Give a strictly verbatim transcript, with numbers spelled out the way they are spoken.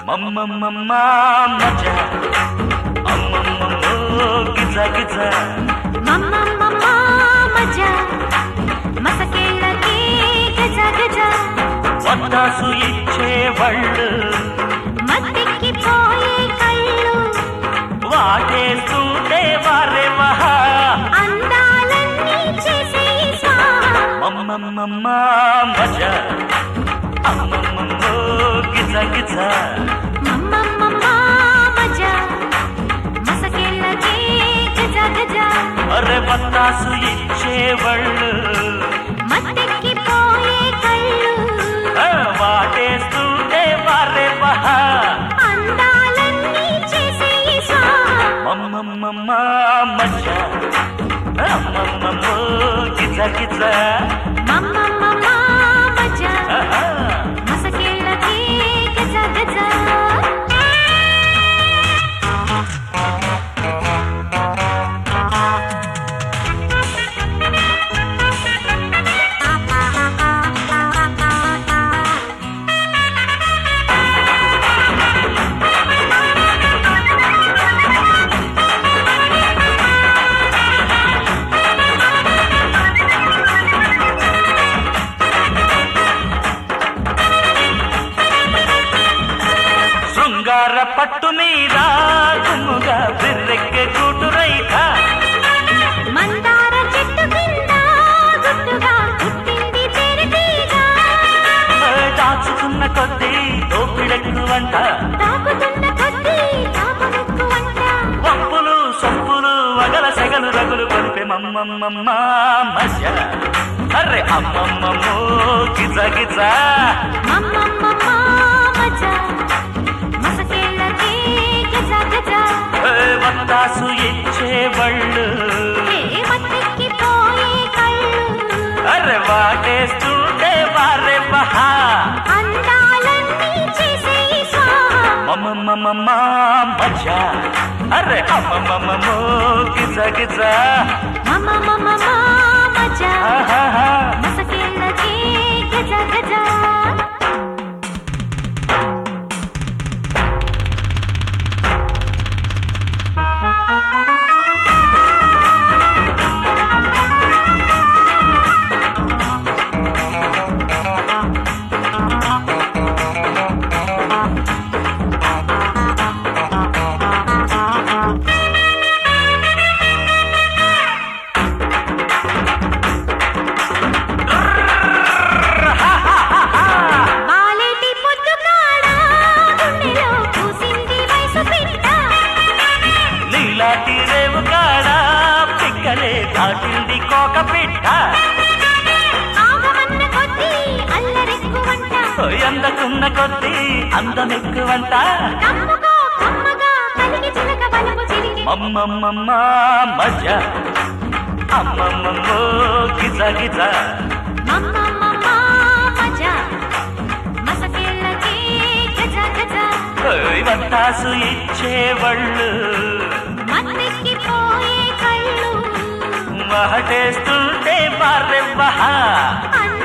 మమ్మమ్మమ్మ మజా అమ్మమ్మమ్మో గిజ గిజ మమ్మమ్మమ్మ మజా మసకేళ్ళకి గజ గజ వత్తాసు ఇచ్చేవాళ్ళు మత్తెక్కి పోయే కళ్ళు వాటేస్తుంటే వారే వహా అందాలన్నీ చేసే స్వాహా మమ్మమ్మమ్మ మజా అమ్మమ్మమ్మో గిజ గిజ మమ్మమ్మమ్మ మజా మసకేళ్ళకి గజ గజ అరే వత్తాసు ఇచ్చేవాళ్ళు మత్తెక్కి పోయే కళ్ళు వాటేస్తుంటే వారే వహా అందాలన్నీ చేసే స్వాహా మమ్మమ్మమ్మ మజా అమ్మమ్మమ్మో గిజ గిజ మమ్మమ్మమ్మ మజా మసకేళ్ళకి గజ గజ శృంగార పట్టు మీద గుమ్ముగా బిర్రెక్కే కూటురైక మందార చెట్టు కింద గుట్టుగా పుట్టింది తేనెటీగ దాచుకున్న కొద్దీ దోపిడెక్కువంట తాకుతున్న కొద్దీ తాపమెక్కువంట వంపులు సొంపులు వగల సెగలు రగులు కొలిపే మమ్మమ్మమ్మ మజా అరే అమ్మమ్మమ్మో గిజ గిజ మమ్మమ్మమ్మ మజా మసకేళ్ళకి గజ గజ వత్తాసు ఇచ్చేవాళ్ళు ఏ మత్తెక్కి పోయే కళ్ళు అరే వాటేస్తుంటే వారే వహా అందాలన్నీ చేసే స్వాహా మమ్మమ్మమ్మ మజా అరే అమ్మమ్మమ్మో గిజ గిజ మమ్మమ్మమ్మ మజా ఆహాహా. మసకేళ్ళకి గజ గజ బాలేటి పొద్దు కాడ గుండెలో పూసింది వయసు పిట్ట నీలాంటి రేవు కాడ పిక్కలే దాటింది కోక పిట్ట ఆగమన్న కొద్దీ అల్లరెక్కువంట ఎందుకున్న కొద్దీ అందమెక్కువంట కమ్ముకో కమ్మగా కలిగి చిలక బలము చిలికి మమ్మమ్మమ్మ మజా అమ్మమ్మమ్మో గిజ గిజ మమ్మమ్మమ్మ మజా మసకేళ్ళకి గజ గజ వత్తాసు ఇచ్చేవాళ్ళు మత్తెక్కి పోయే కళ్ళు వాటేస్తుంటే వారే వహా అందాలన్నీ